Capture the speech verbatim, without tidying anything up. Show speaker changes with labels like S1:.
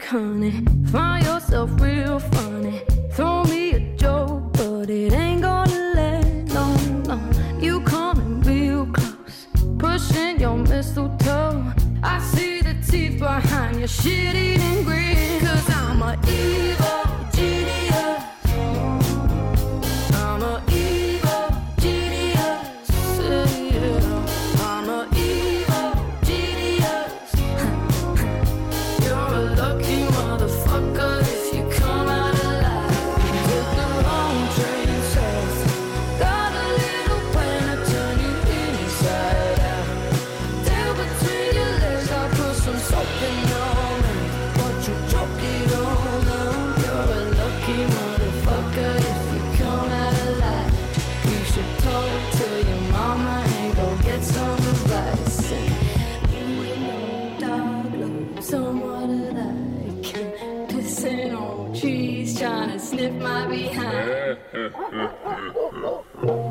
S1: honey. Find yourself real funny. Throw me a joke, but it ain't gonna last long, no. You coming real close, pushing your mistletoe. I see the teeth behind your shit-eating grin. Cause I'm a evil genius. I'm a evil genius. Yeah. I'm a evil genius. You're a lucky motherfucker if you come out alive. Took the wrong train south. Got a little plan to turn you inside out. Tail between your legs, I'll put some soap in your mouth. Watch you choke it all down. You're a lucky motherfucker if you come out alive. You should talk to your mama and go get some advice. And you know, dog look somewhat alike. Pissing on trees, trying to sniff my behind.